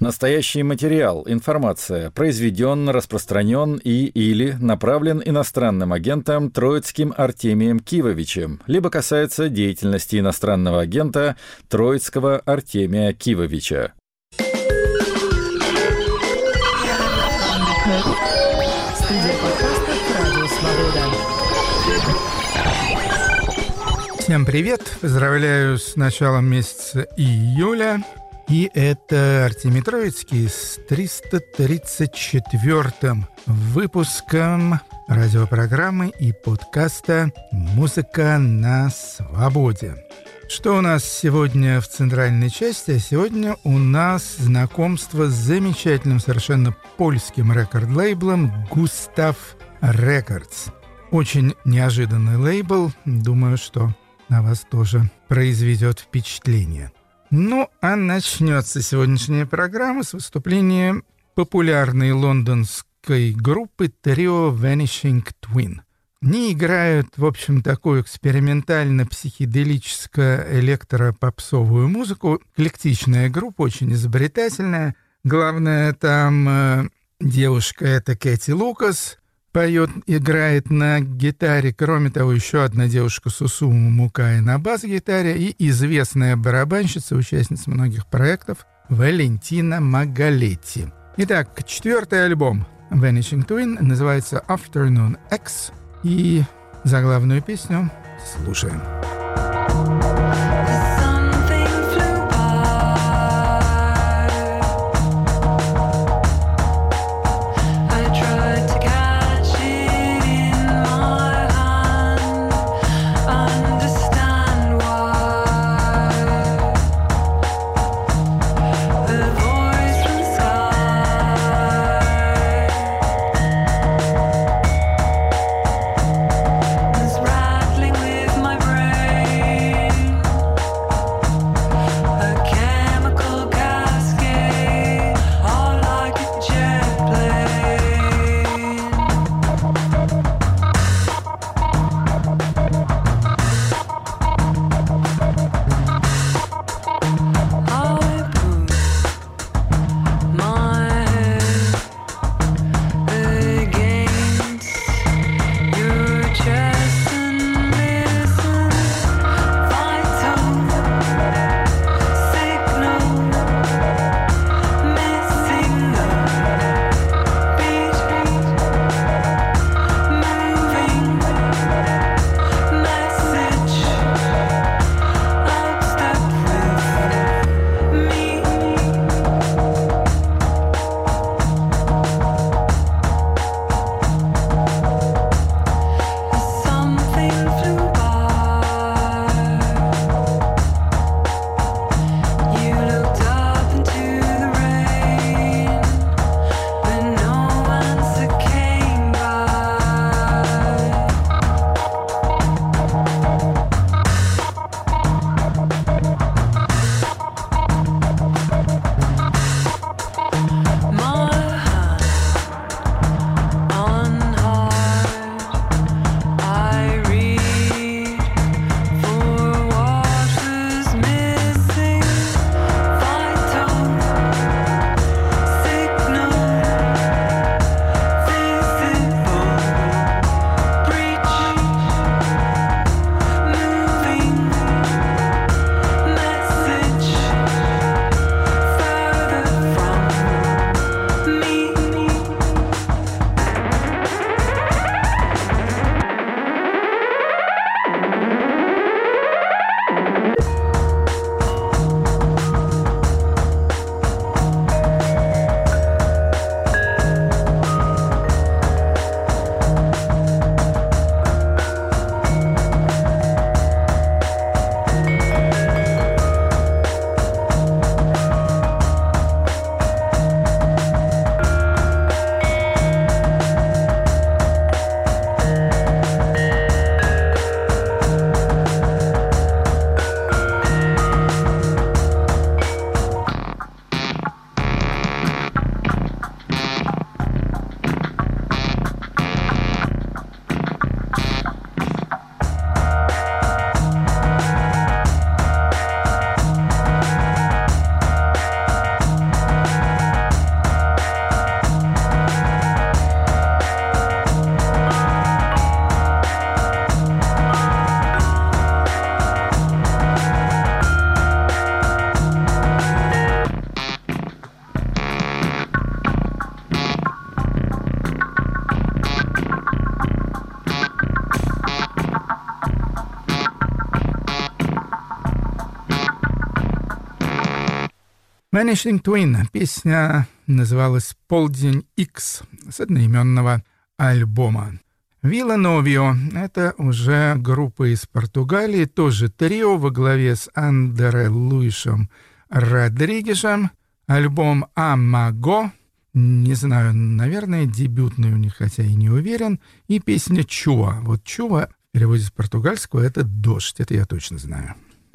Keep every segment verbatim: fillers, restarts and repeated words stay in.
Настоящий материал, информация произведен, распространен и или направлен иностранным агентом Троицким Артемием Кивовичем, либо касается деятельности иностранного агента Троицкого Артемия Кивовича. Студия подкастов «Радио Свобода». Всем привет! Поздравляю с началом месяца июля. И это Артемий Троицкий с триста тридцать четвёртым выпуском радиопрограммы и подкаста «Музыка на свободе». Что у нас сегодня в центральной части? Сегодня у нас знакомство с замечательным совершенно польским рекорд-лейблом Gustav Records. Очень неожиданный лейбл. Думаю, что на вас тоже произведет впечатление. Ну, а начнется сегодняшняя программа с выступления популярной лондонской группы трио Vanishing Twin. Они играют, в общем, такую экспериментально-психоделическо-электропопсовую музыку. Эклектичная группа, очень изобретательная. Главное, там э, девушка, это Кэти Лукас, поет, играет на гитаре. Кроме того, еще одна девушка Сусума Мукай на бас-гитаре и известная барабанщица, участница многих проектов Валентина Магалетти. Итак, четвертый альбом Vanishing Twin называется Afternoon X, и заглавную песню слушаем. Rattling with my brain. Vanishing Twin. Песня называлась «Полдень Икс» с одноименного альбома. Вилла Новио — это уже группа из Португалии, тоже трио во главе с Андре Луишем Родригешем. Альбом «Амаго». Не знаю, наверное, дебютный у них, хотя и не уверен. И песня «Чува». Вот «Чува» в переводе с португальского — это «дождь». Это я точно знаю.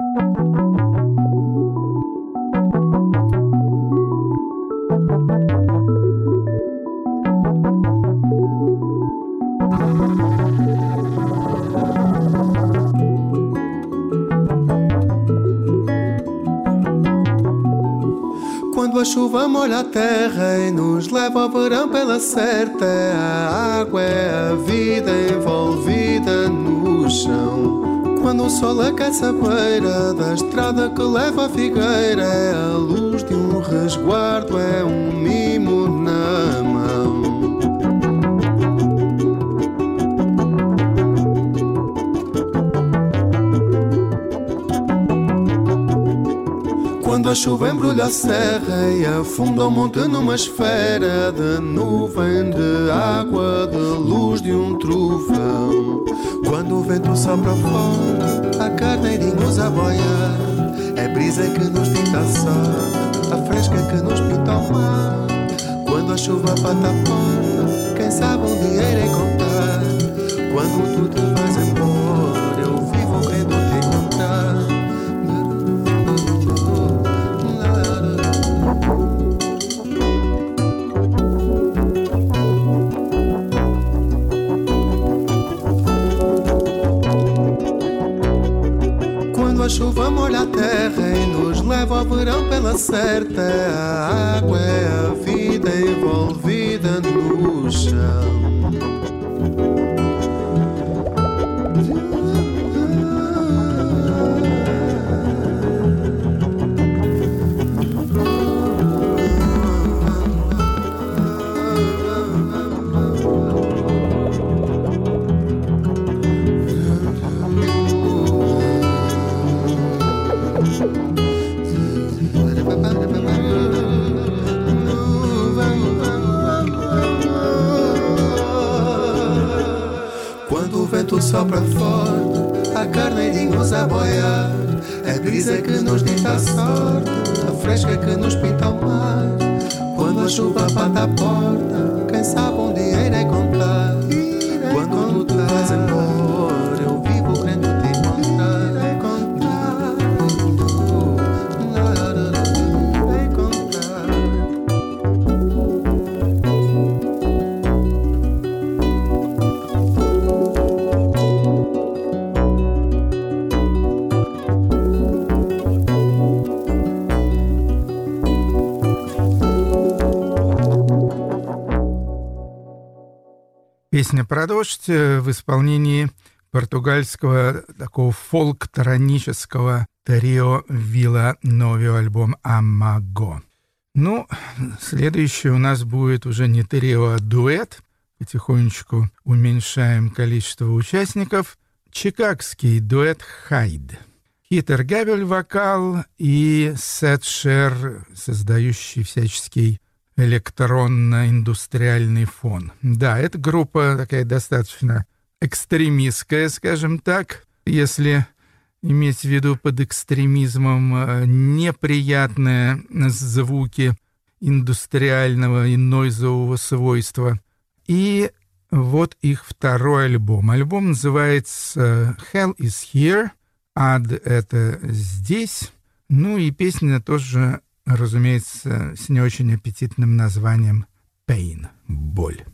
Quando a chuva molha a terra e nos leva ao verão pela certa, a água é a vida envolvida no chão. Quando o sol aquece a beira da estrada que leva à figueira, é a luz de um resguardo, é um mimo na mão. Quando a chuva embrulha a serra e afunda o monte numa esfera de nuvem, de água, de luz de um trovão. Quando o vento sopra fora, há carneirinhos a boiar. É brisa que nos pinta a sol, a fresca que nos pinta o mar. Quando a chuva bate a porta, quem sabe um dia irei contar. Quando tu te vais embora, eu vivo querendo te encontrar. A chuva molha a terra e nos leva ao verão pela certa. A água é a vida envolvida no chão. Sopra forte, há carneirinhos a boiar. É brisa que nos dita a sorte, a fresca que nos pinta o mar. Quando a chuva bate a porta, quem sabe um dia irei contar. Quando tu te vais embora, eu vivo querendo te encontrar. Irei contar, irei contar. Песня про дождь в исполнении португальского такого фолк-таранического трио Вилла Новио, альбом «Амаго». Ну, следующий у нас будет уже не трио, а дуэт. Потихонечку уменьшаем количество участников. Чикагский дуэт «Хайд». Питер Габель вокал и Сет Шер, создающий всяческий электронно-индустриальный фон. Да, эта группа такая достаточно экстремистская, скажем так, если иметь в виду под экстремизмом неприятные звуки индустриального и нойзового свойства. И вот их второй альбом. Альбом называется «Hell is Here», «Ад — это здесь». Ну и песня тоже, разумеется, с не очень аппетитным названием «Pain» — «Боль».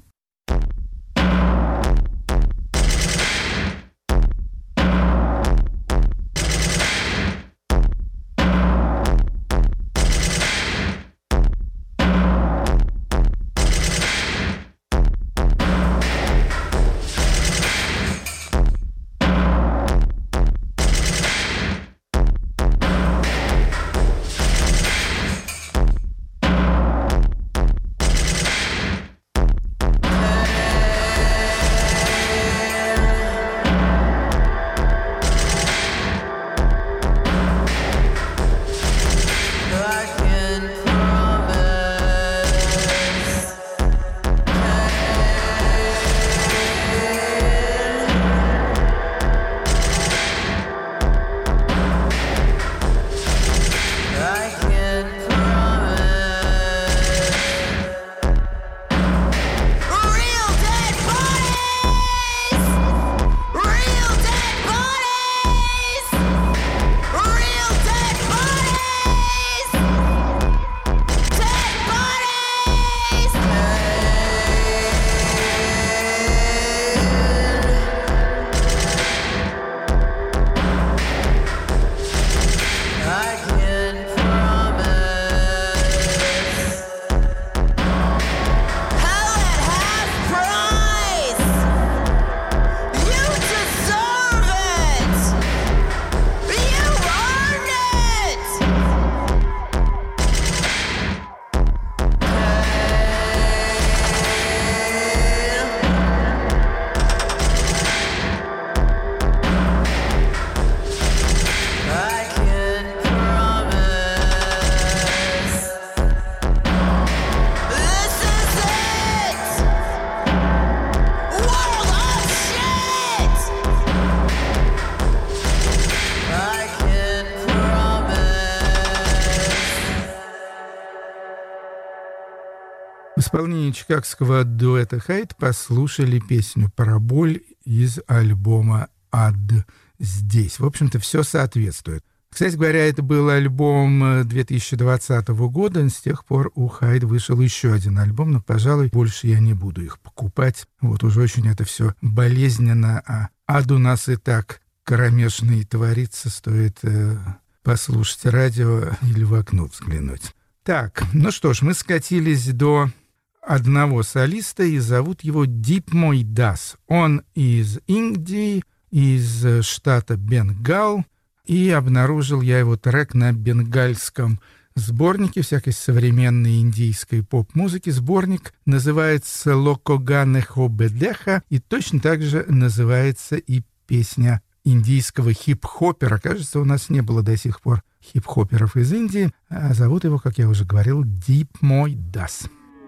В исполнении чикагского дуэта «Хайд» послушали песню «Про боль» из альбома «Ад здесь». В общем-то, все соответствует. Кстати говоря, это был альбом две тысячи двадцатого года. С тех пор у «Хайд» вышел еще один альбом, но, пожалуй, больше я не буду их покупать. Вот уже очень это все болезненно, а ад у нас и так кромешный творится, стоит э, послушать радио или в окно взглянуть. Так, ну что ж, мы скатились до одного солиста, и зовут его Дип Мой Дас. Он из Индии, из штата Бенгал, и обнаружил я его трек на бенгальском сборнике всякой современной индийской поп-музыки. Сборник называется «Локогане Хобедеха», и точно так же называется и песня индийского хип-хопера. Кажется, у нас не было до сих пор хип-хоперов из Индии, а зовут его, как я уже говорил, Дип Мой Дас.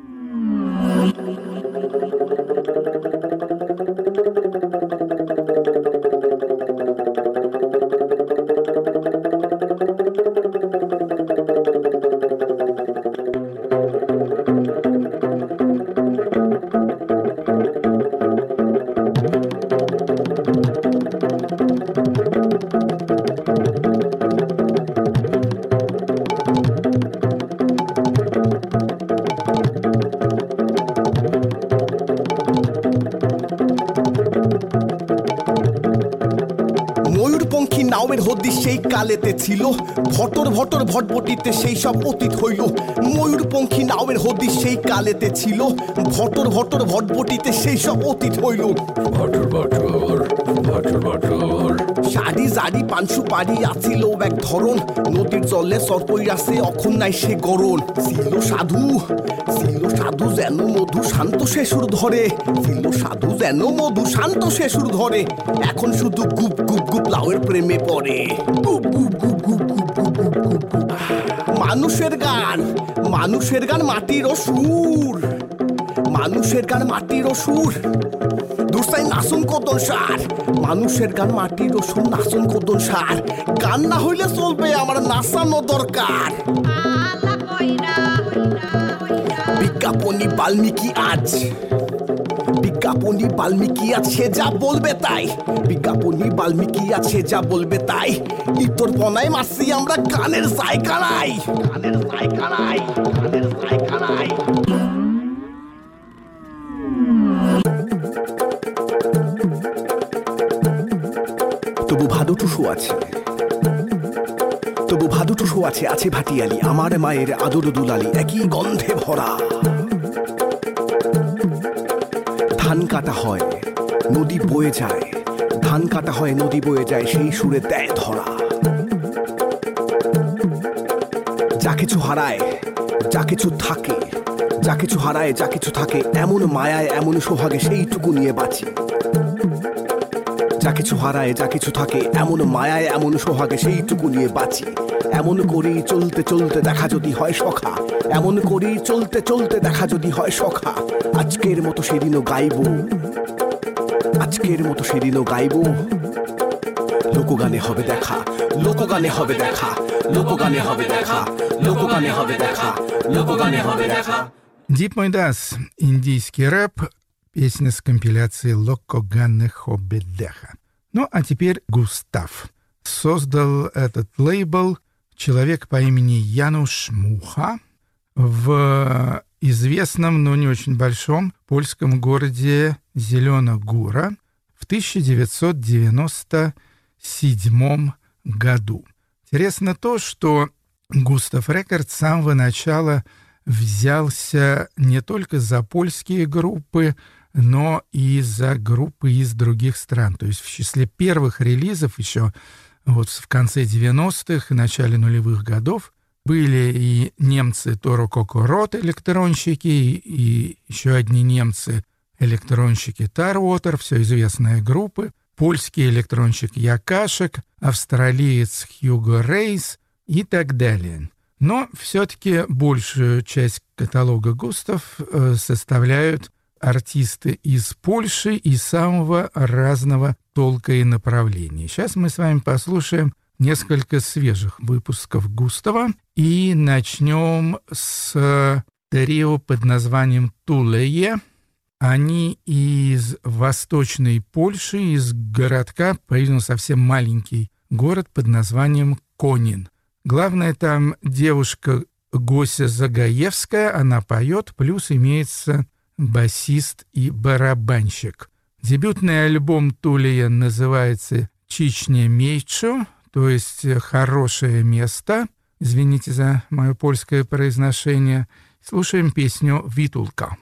নাওয়ের হদিস সেই কালেতে ছিল ভটর ভটর ভটভটিতে সেই সব অতীত হইল ময়ূরপঙ্খী নাওয়ের হদিস সেই কালেতে ছিল ভটর ভটর ভটভটিতে সেই সব অতীত হইল ভটর ভটর ভটর ভটর সারি জারি পানসু পারি আছিল এক ধরন নদীর জলে সরপই আছে অখন নাই সে গরণ ছিল সাধু ছিল সাধু যেন মধু শান্ত শেষুর ধরে ছিল সাধু যেন মধু শান্ত শেষুর ধরে এখন শুধু গুপ গুপ গুপ লাউয়ের প্রেমে পড়ে গুপ গুপ গুপ গুপ গুপ গুপ গুপ গুপ গুপ মানুষের গান মানুষের গান মাটির সুর মানুষের গান মাটির সুর দুসাই নাচন কদন সার মানুষের গান মাটির সুর নাচন কদন সার গান না হইলে চলবে আমার নাচানো দরকার বিজ্ঞাপনী বাল্মীকি আজ বিজ্ঞাপনী বাল্মীকি আছে যা বলবে তাই বিজ্ঞাপনী বাল্মীকি আছে যা বলবে তাই ইতর বনাই মাসি আমরা গানের জায়গা নাই গানের জায়গা নাই গানের জায়গা নাই তবু ভাদু টুসু আছে তবু ভাদু টুসু আছে আছে ভাটিয়ালি আমার মায়ের আদর দুলালি একই গন্ধে ভরা ধান কাটা হয় নদী বয়ে যায় ধান কাটা হয় নদী বয়ে যায় সেই সুরে দেয় ধরা যা কিছু হারায় যা কিছু থাকে যা কিছু হারায় যা কিছু থাকে এমন মায়ায় এমন সোহাগে সেইটুকু নিয়ে বাঁচি যা কিছু হারায় যা কিছু থাকে এমন মায়ায় এমন সোহাগে সেইটুকু নিয়ে বাঁচি এমন করেই চলতে চলতে দেখা যদি হয় সখা এমন করেই চলতে চলতে দেখা যদি হয় সখা আজকের মতো সেদিনও গাইব আজকের মতো সেদিনও গাইব লোকগানে হবে দেখা লোকগানে হবে দেখা লোকগানে হবে দেখা লোকগানে হবে দেখা লোকগানে হবে দেখা Дип Мой Дас, индийский рэп, песня с компиляции «Локогане Хобедеха». Ну, а теперь Густав. Создал этот лейбл человек по имени Януш Муха в известном, но не очень большом польском городе Зеленогора в тысяча девятьсот девяносто седьмом году. Интересно то, что Густав Рекорд с самого начала взялся не только за польские группы, но и за группы из других стран. То есть в числе первых релизов еще вот в конце девяностых и начале нулевых годов были и немцы Торо Кокорот, электронщики, и еще одни немцы электронщики Тарвотер, все известные группы, польский электронщик Якашек, австралиец Хьюго Рейс и так далее. Но все-таки большую часть каталога Густав э, составляют артисты из Польши и самого разного толка и направления. Сейчас мы с вами послушаем несколько свежих выпусков Густава и начнем с трио под названием Тулее. Они из Восточной Польши, из городка, по-видимому, совсем маленький город под названием Конин. Главная там девушка Гося Загаевская, она поет, плюс имеется басист и барабанщик. Дебютный альбом Тулея называется «Чичня Мейчо», то есть «Хорошее место». Извините за мое польское произношение. Слушаем песню «Витулка».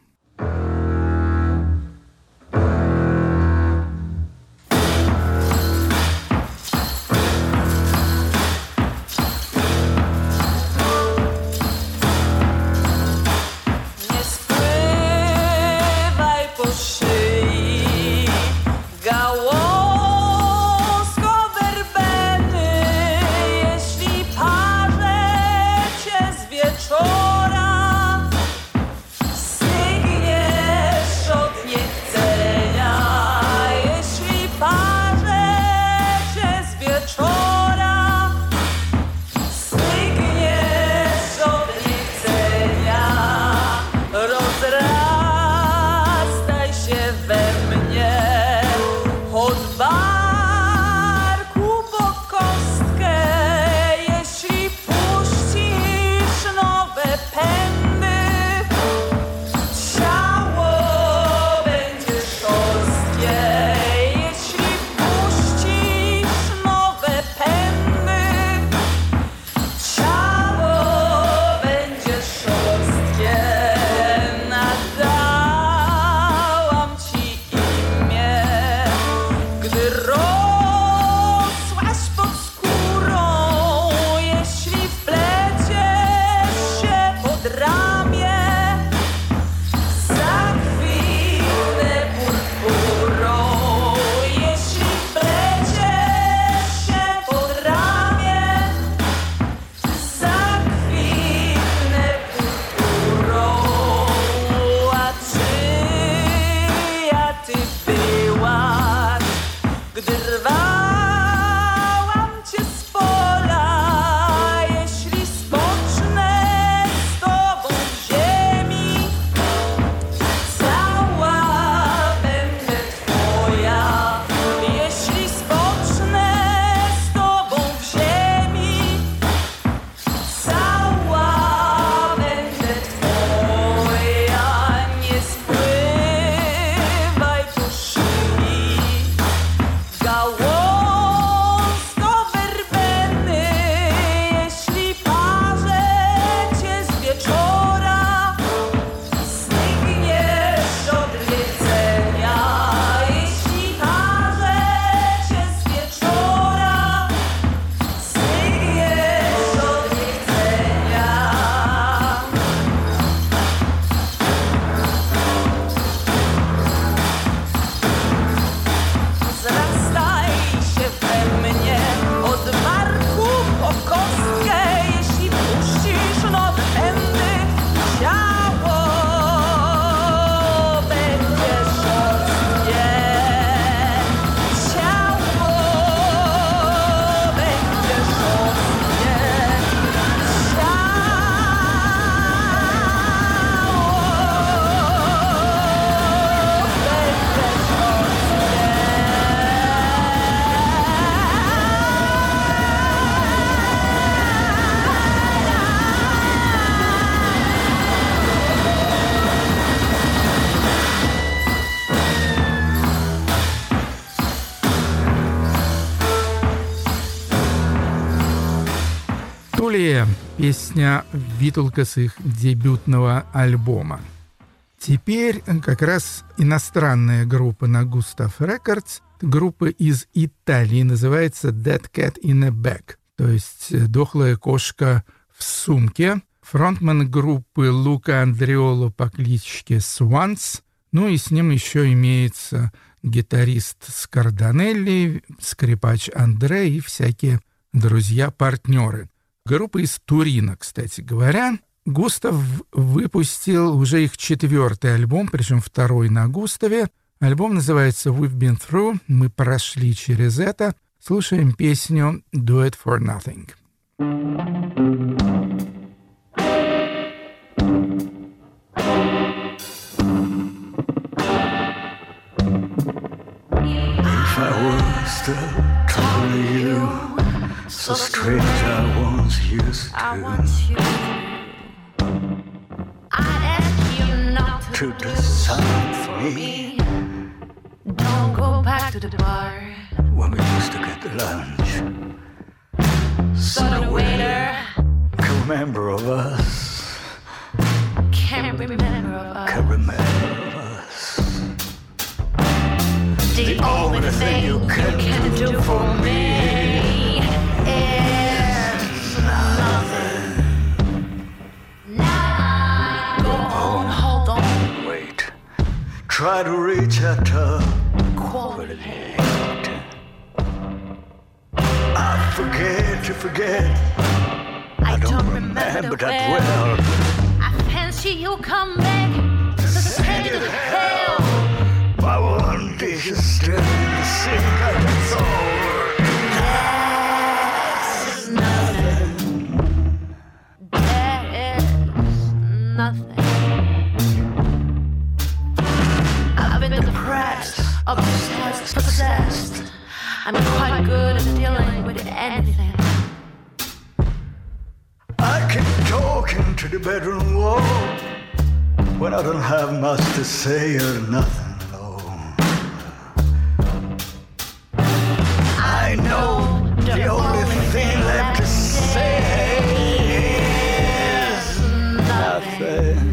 Тулея, песня «Витулка» с их дебютного альбома. Теперь как раз иностранная группа на Gustav Records, группа из Италии, называется Dead Cat in a Bag, то есть «Дохлая кошка в сумке». Фронтмен группы Лука Андреоло по кличке Swans, ну и с ним еще имеется гитарист Скарданелли, скрипач Андре и всякие друзья-партнеры. Группа из Турина, кстати говоря. Густав выпустил уже их четвертый альбом, причем второй на Густаве. Альбом называется «We've Been Through», «Мы прошли через это». Слушаем песню «Do It For Nothing». so strange I once used to. I want you. I'd ask you not to, To do do something for for me. me. Don't go back to the bar. When we used to get the lunch. So the waiter Can remember of us. can't remember of us. Can remember us. The only thing you can do for me is nothing. Now go on, hold on, Wait. Try to reach out to quality. I forget to forget. I don't don't remember remember that well. well. I fancy you come back to send it to hell. My one dish is still in the sink and it's over. That's nothing. That is nothing. I've been depressed, obsessed, possessed. I'm quite good at dealing with anything. I keep talking to the bedroom wall when I don't have much to say or nothing. I know the only thing left to say is nothing.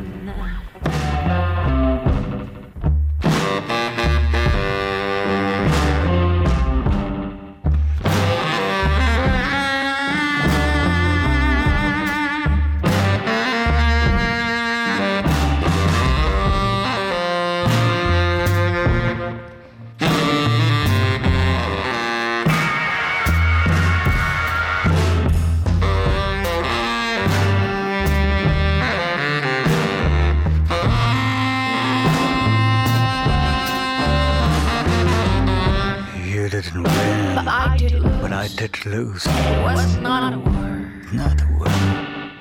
You didn't win, But I did lose. but I did lose. It was not a word. Not a word.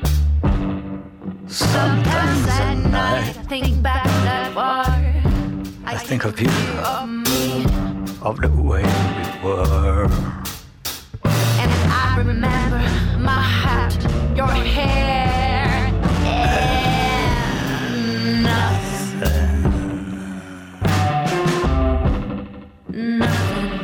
Sometimes at night I think back that far. I think of you, Of me. of the way we were. And I remember my hat, your hair, and nothing. Nothing.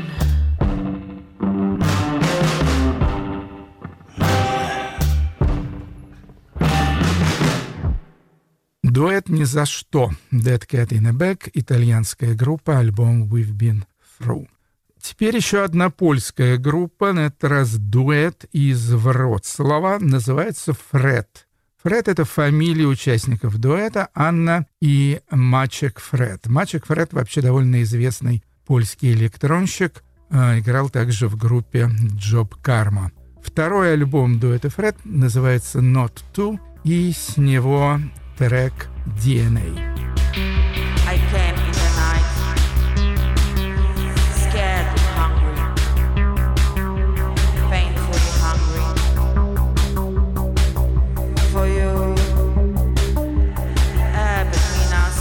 Дуэт «Ни за что» Dead Cat in a Bag, итальянская группа, альбом We've Been Through. Теперь еще одна польская группа, на этот раз дуэт из Вроцлава, называется «Фред». Фред — это фамилия участников дуэта Анна и Мачек Фред. Мачек Фред вообще довольно известный польский электронщик, э, играл также в группе Job Karma. Второй альбом дуэта Фред называется «Not To», и с него трек «ди эн эй». I came in the night, scared and hungry, painfully hungry. For you, air between us,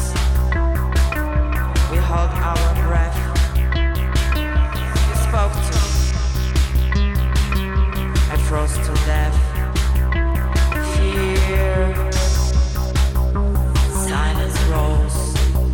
we hold our breath. You spoke to me, I froze to death. Fear, silence rose.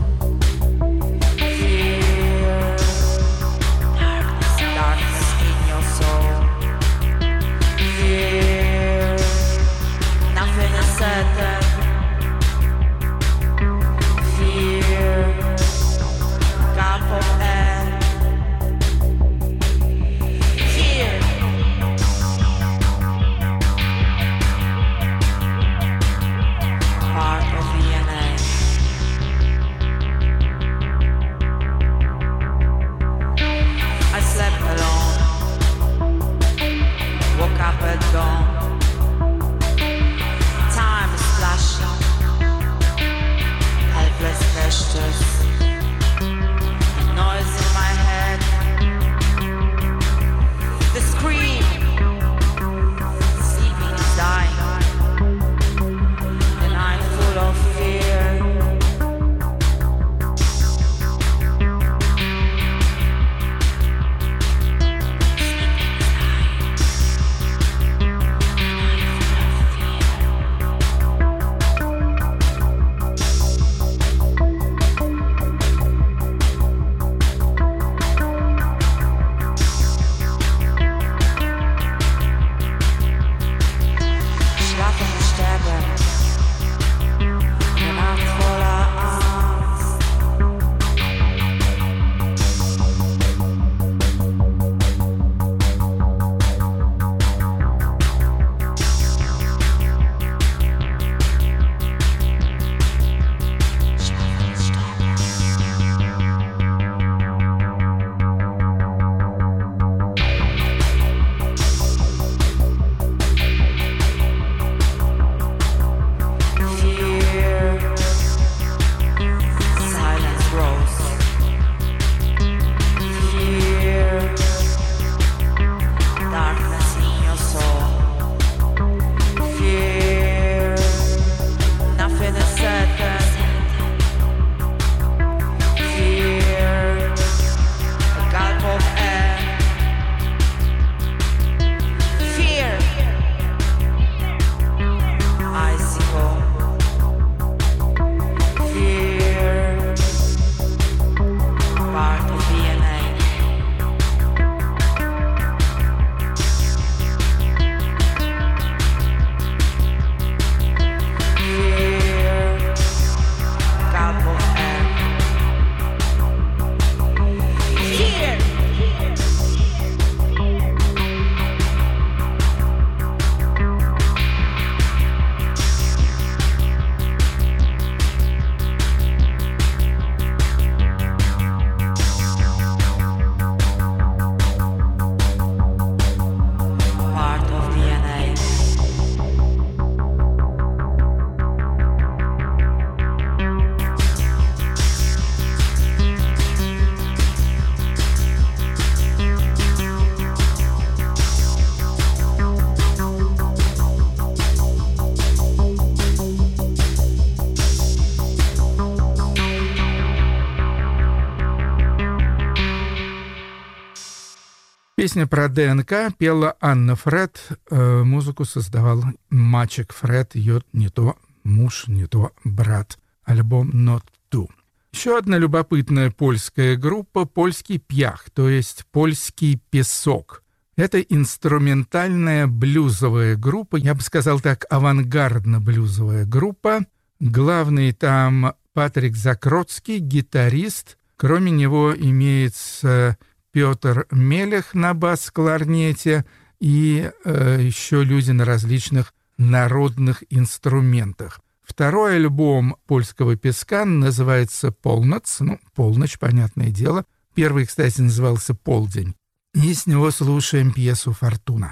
Песня про ДНК пела Анна Фред, э, музыку создавал Мачек Фред, ее не то муж, не то брат. Альбом «Not Two». Еще одна любопытная польская группа — «Польский пьях», то есть «Польский песок». Это инструментальная блюзовая группа, я бы сказал так, авангардно-блюзовая группа. Главный там Патрик Закротский, гитарист. Кроме него имеется Петр Мелех на бас-кларнете и э, еще люди на различных народных инструментах. Второй альбом «Польского песка» называется «Полноц», ну, «Полночь», понятное дело. Первый, кстати, назывался «Полдень». И с него слушаем пьесу «Фортуна».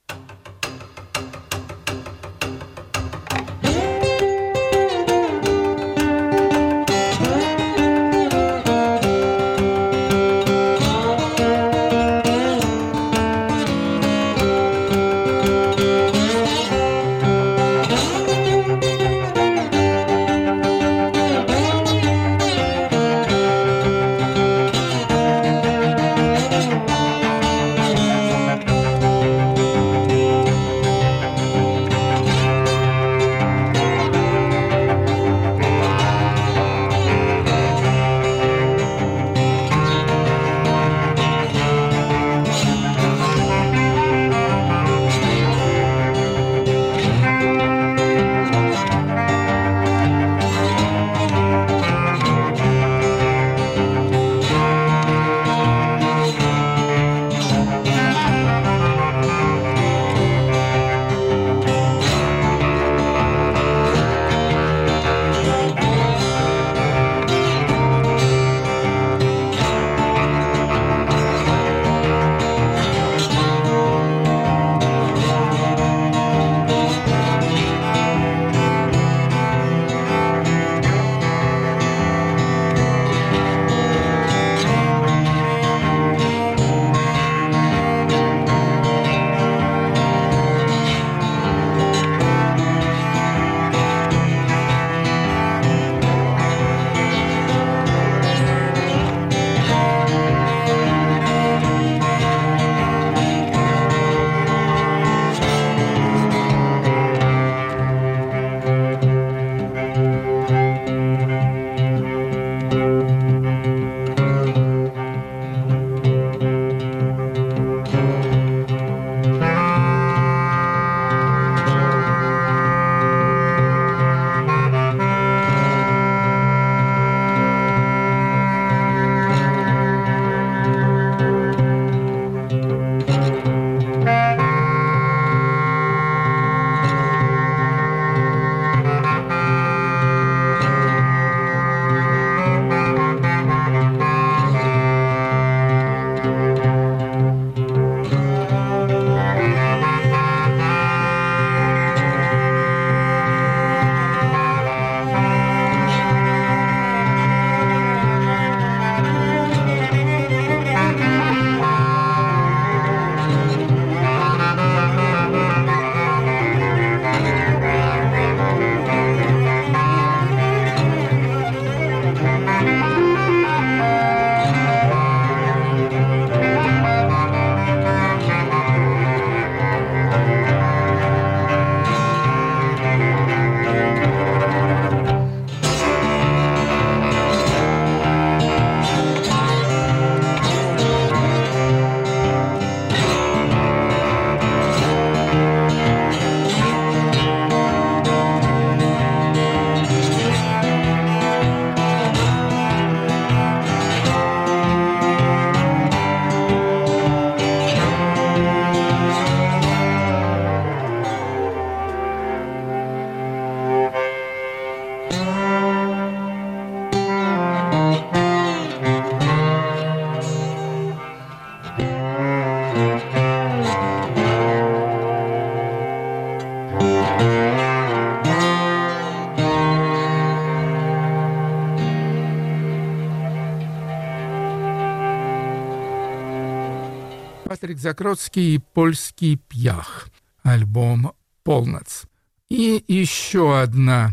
Патрик Закротский и «Польский пьях», альбом «Полноц». И еще одна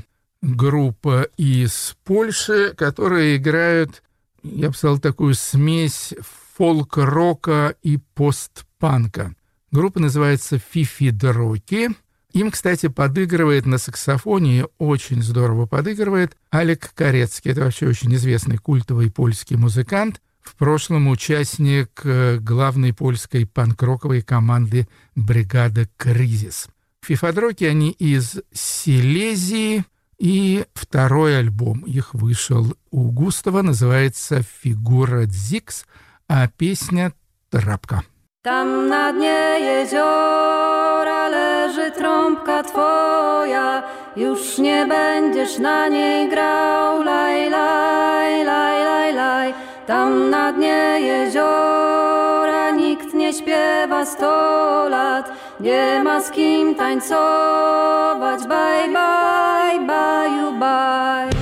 группа из Польши, которые играют, я бы сказал, такую смесь фолк-рока и пост фолк-панка. Группа называется «Фифидроки». Им, кстати, подыгрывает на саксофоне, очень здорово подыгрывает Алек Корецкий. Это вообще очень известный культовый польский музыкант. В прошлом участник главной польской панк-роковой команды «Бригада Кризис». Фифидроки, они из Силезии, и второй альбом их вышел у Густава, называется «Фигура Дзикс», а песня «Трапка». Tam na dnie jeziora leży trąbka twoja, już nie będziesz na niej grał, laj, laj, laj, laj, laj. Tam na dnie jeziora nikt nie śpiewa sto lat, nie ma z kim tańcować, bye, bye, bye, bye.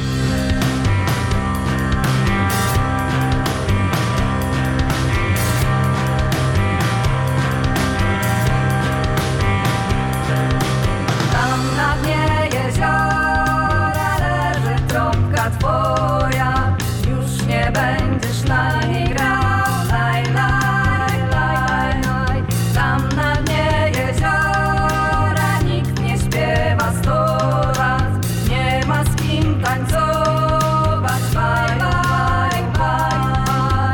Twoja, już nie będziesz na niej grał, laj, laj, laj, laj. Tam na dnie jeziora nikt nie śpiewa sto lat, nie ma z kim tańcować, bye, bye, bye,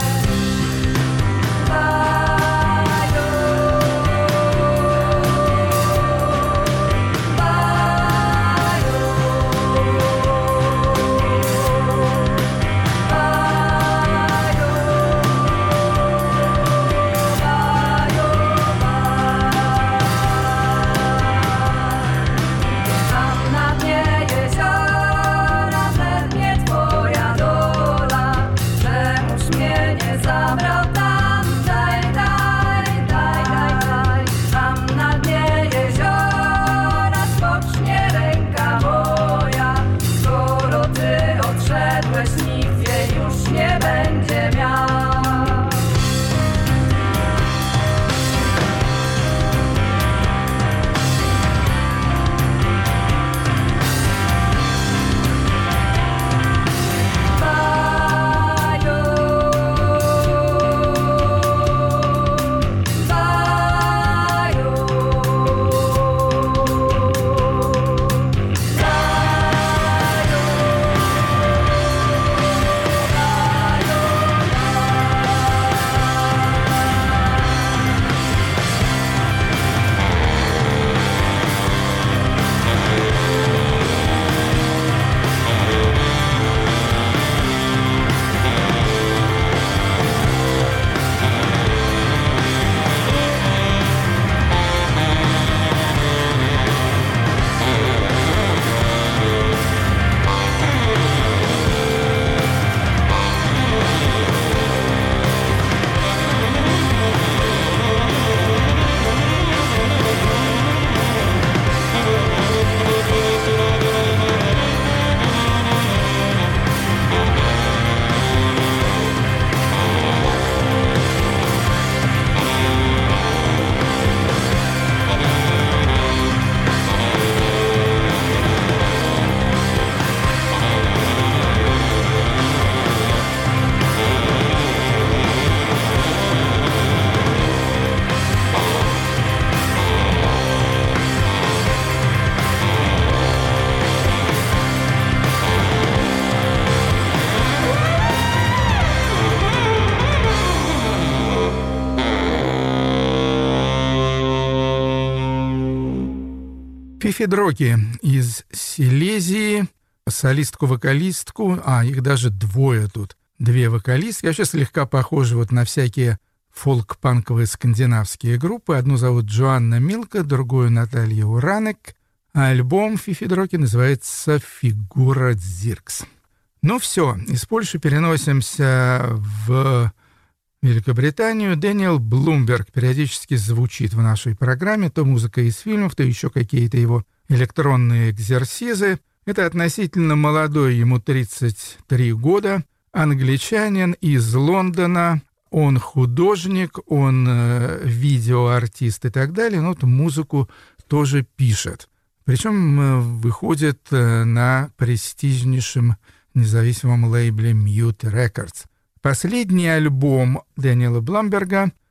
Фифидроки из Силезии, солистку-вокалистку, а их даже двое тут, две вокалистки, вообще слегка похожи вот на всякие фолк-панковые скандинавские группы. Одну зовут Джоанна Милка, другую Наталья Уранек. А альбом Фифидроки называется «Фигура Дзиркс». Ну все, из Польши переносимся в Великобританию. Дэниел Блумберг периодически звучит в нашей программе. То музыка из фильмов, то еще какие-то его электронные экзерсизы. Это относительно молодой, ему тридцать три года, англичанин из Лондона. Он художник, он э, видеоартист и так далее, но вот музыку тоже пишет. Причем э, выходит э, на престижнейшем независимом лейбле Mute Records. Последний альбом Дэниела Блумберга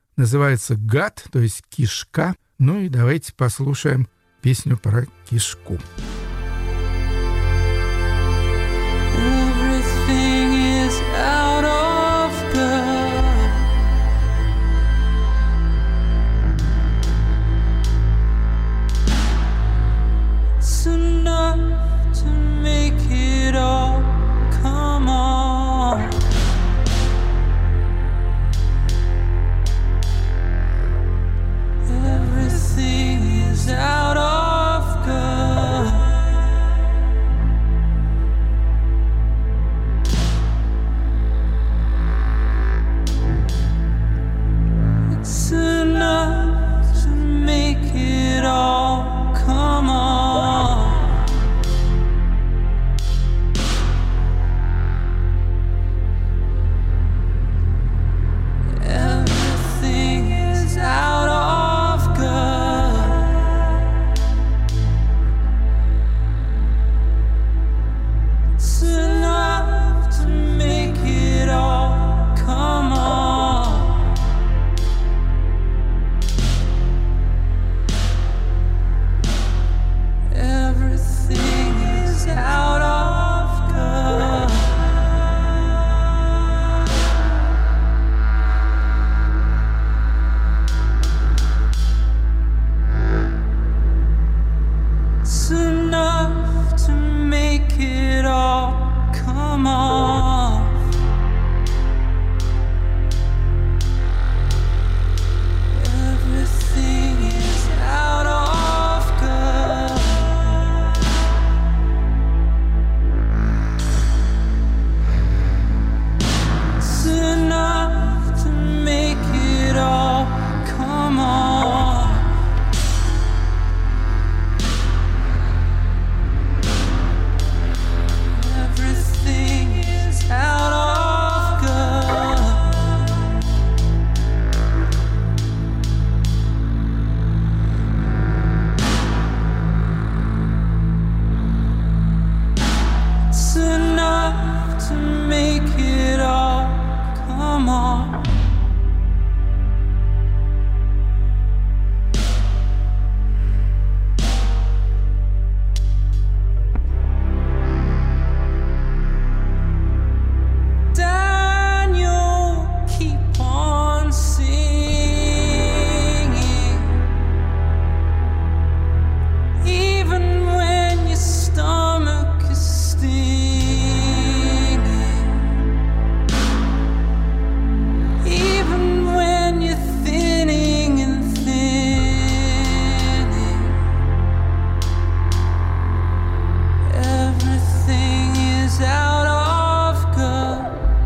называется «Гад», то есть «Кишка». Ну и давайте послушаем песню про кишку. Everything is out of God. It's enough to make it all come on. Everything is out of God. It's enough to make it all come on. Everything is out of God. It's enough to make it all come on. Everything is out of God. It's enough to make it all come off. Everything is out of God. It's enough to make it all come on. Everything is out of God. It's enough to make it all come on. Daniel, keep on singing, even when your stomach is stinging, even when you're thinning and thinning. Everything is out of God.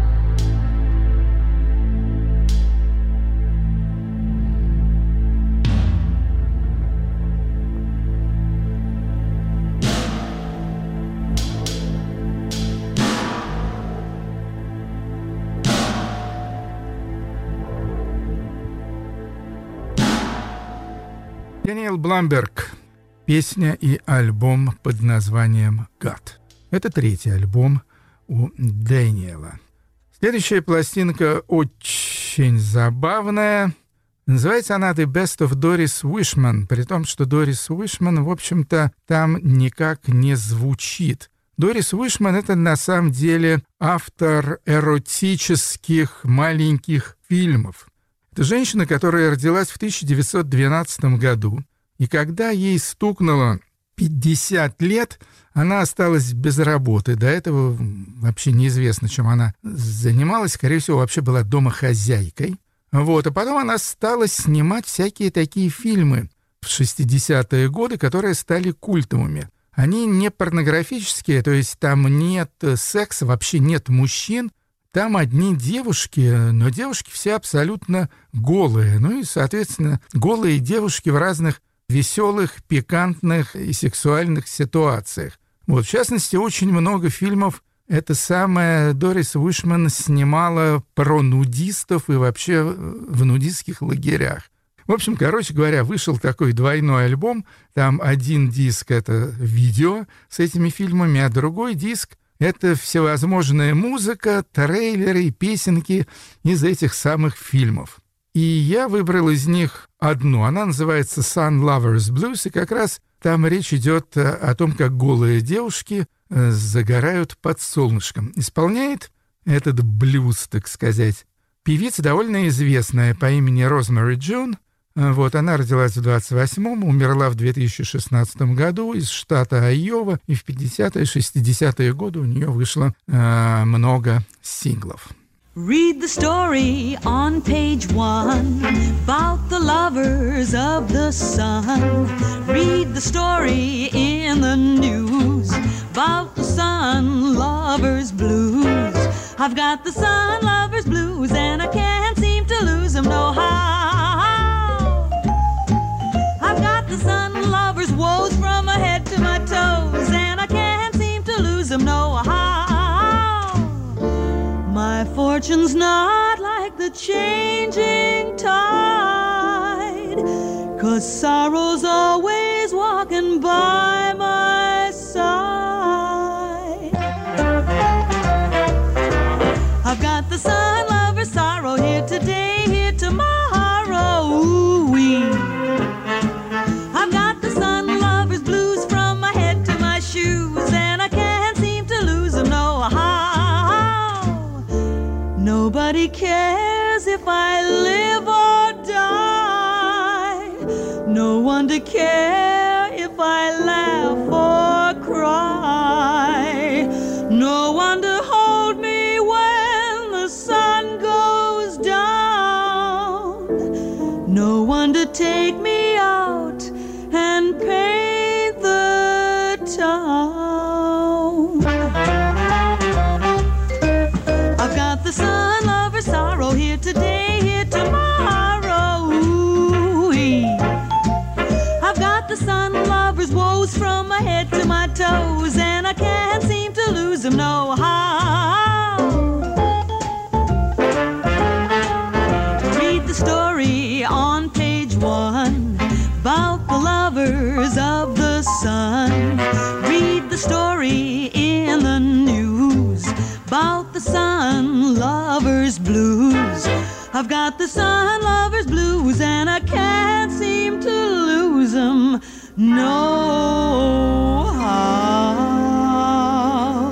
Дэниел Бламберг. Песня и альбом под названием «Гад». Это третий альбом у Дэниела. Следующая пластинка очень забавная. Называется она «The Best of Doris Wishman», при том, что Дорис Уишман, в общем-то, там никак не звучит. Дорис Уишман — это на самом деле автор эротических маленьких фильмов. Это женщина, которая родилась в тысяча девятьсот двенадцатом году, и когда ей стукнуло пятьдесят лет, она осталась без работы. До этого вообще неизвестно, чем она занималась. Скорее всего, вообще была домохозяйкой. Вот. А потом она стала снимать всякие такие фильмы в шестидесятые годы, которые стали культовыми. Они не порнографические, то есть там нет секса, вообще нет мужчин. Там одни девушки, но девушки все абсолютно голые. Ну и, соответственно, голые девушки в разных веселых, пикантных и сексуальных ситуациях. Вот, в частности, очень много фильмов эта самая Дорис Уишман снимала про нудистов и вообще в нудистских лагерях. В общем, короче говоря, вышел такой двойной альбом. Там один диск — это видео с этими фильмами, а другой диск — это всевозможная музыка, трейлеры и песенки из этих самых фильмов. И я выбрал из них одну. Она называется «Sun Lovers Blues», и как раз там речь идет о том, как голые девушки загорают под солнышком. Исполняет этот блюз, так сказать, певица довольно известная по имени Розмари Джун. Вот, она родилась в двадцать восьмом, умерла в две тысячи шестнадцатом году из штата Айова, и в пятидесятые, шестидесятые годы у нее вышло э, много синглов. Read the story on page one about the lovers of the sun. Read the story in the news about the sun lovers blues. I've got the sun lovers blues and I can't seem to lose them no how. I've got the sun lovers woes from my head to my toes and I can't seem to lose them no how. My fortune's not like the changing tide, 'cause sorrow's always walking by my side. I've got the sun lover's sorrow here today, here tomorrow, ooh-wee. I've got the sun lover's blues from my head to my shoes, and I can't seem to lose them no how. Nobody cares if I live or die. No one to care if I laugh or cry. No one to hold me when the sun goes down. No one to take me out and paint the town. I've got the sun lover's sorrow here today, here tomorrow, ooh-wee. I've got the sun lover's woes from my head to my toes, and I can't seem to lose them no how. Read the story on page one about the lovers of the sun. Read the story in the news about the sun lovers blues. I've got the sun lovers blues and I can't seem to lose them no how.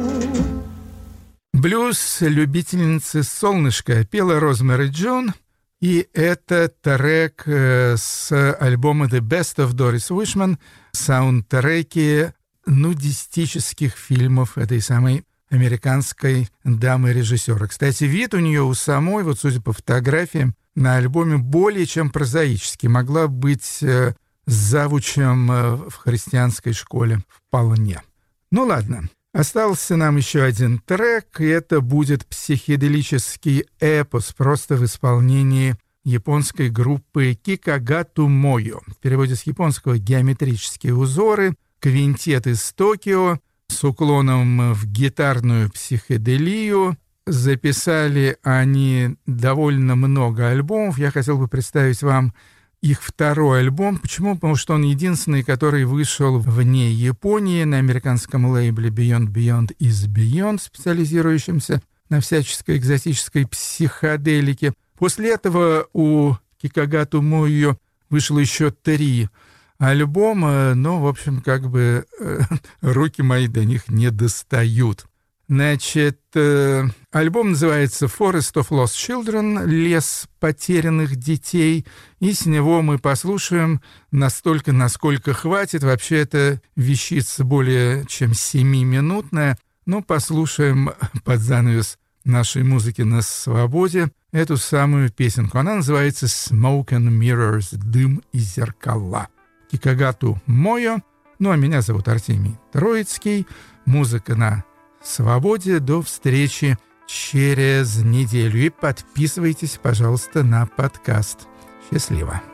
Блюз любительницы солнышка пела Розмари Джун, и это трек с альбома The Best of Doris Wishman, саундтреки нудистических фильмов этой самой американской дамы-режиссера. Кстати, вид у нее у самой, вот судя по фотографиям, на альбоме более чем прозаический. Могла быть э, завучем э, в христианской школе вполне. Ну ладно, остался нам еще один трек, и это будет психоделический эпос, просто в исполнении японской группы Кикагату Мойо. В переводе с японского «геометрические узоры», квинтет из Токио, с уклоном в гитарную психоделию. Записали они довольно много альбомов. Я хотел бы представить вам их второй альбом. Почему? Потому что он единственный, который вышел вне Японии на американском лейбле Beyond Beyond is Beyond, специализирующемся на всяческой экзотической психоделике. После этого у Кикагату Мойо вышло еще три альбома, но, в общем, как бы э, руки мои до них не достают. Значит, э, альбом называется «Forest of Lost Children», «Лес потерянных детей», и с него мы послушаем настолько, насколько хватит. Вообще, это вещица более чем семиминутная, но послушаем под занавес нашей музыки на свободе эту самую песенку. Она называется «Smoke and Mirrors», «Дым и зеркала». Кикагату Мойо. Ну, а меня зовут Артемий Троицкий. Музыка на свободе. До встречи через неделю. И подписывайтесь, пожалуйста, на подкаст. Счастливо.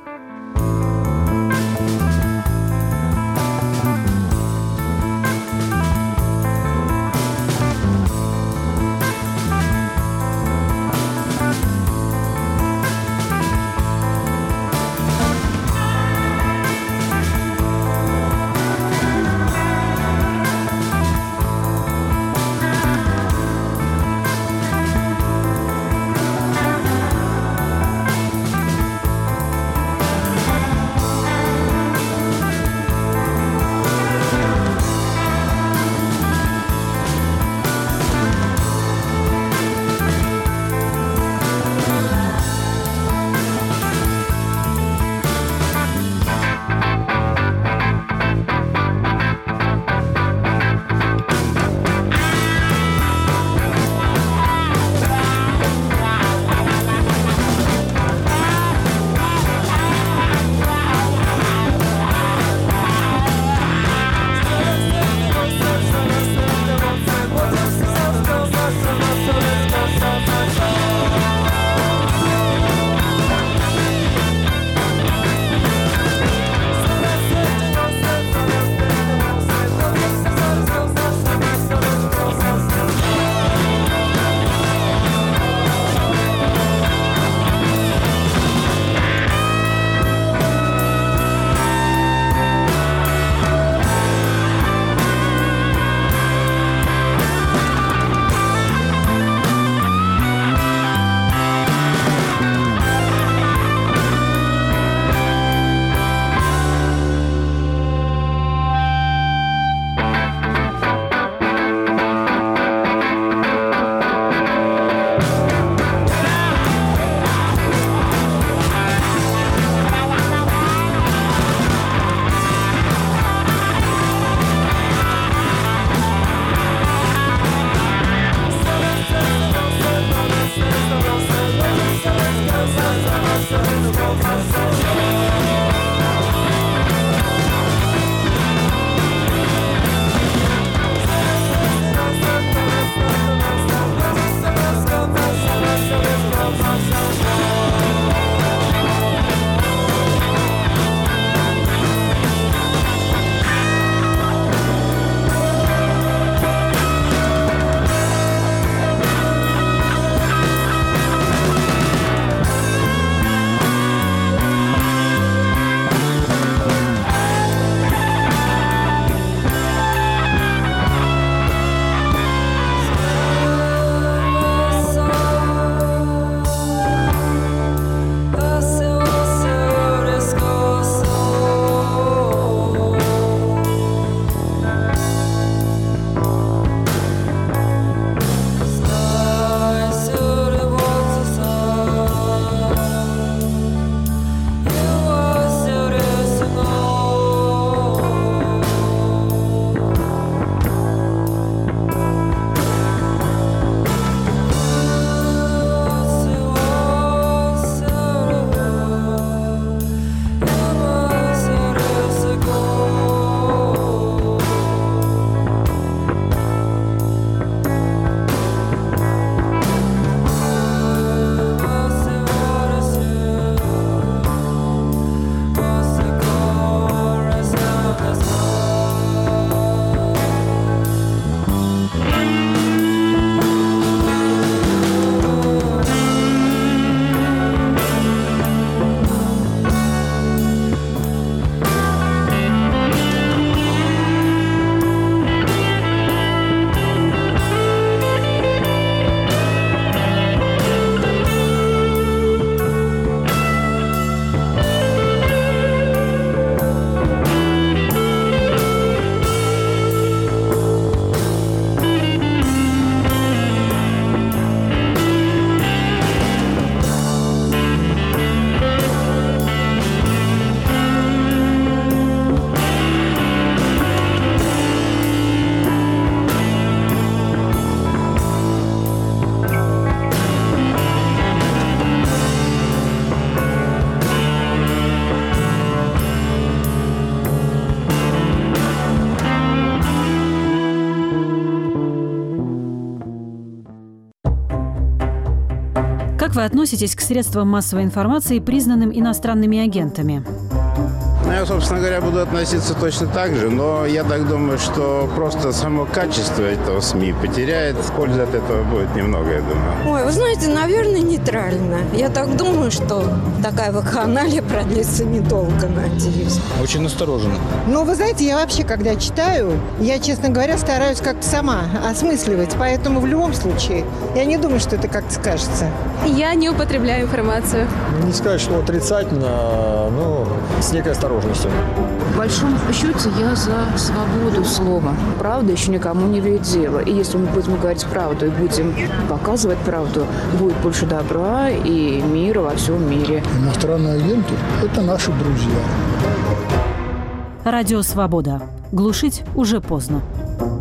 Как вы относитесь к средствам массовой информации, признанным иностранными агентами? Ну, я, собственно говоря, буду относиться точно так же, но я так думаю, что просто само качество этого СМИ потеряет. Пользы от этого будет немного, я думаю. Ой, вы знаете, наверное, нейтрально. Я так думаю, что такая вакханалия продлится недолго, надеюсь. Очень настороженно. Ну, вы знаете, я вообще, когда читаю, я, честно говоря, стараюсь как-то сама осмысливать, поэтому в любом случае я не думаю, что это как-то скажется. Я не употребляю информацию. Не сказать, что отрицательно, но с некой осторожностью. В большом счете я за свободу слова. Правда еще никому не вредила. И если мы будем говорить правду и будем показывать правду, будет больше добра и мира во всем мире. Иностранные агенты – это наши друзья. Радио «Свобода». Глушить уже поздно.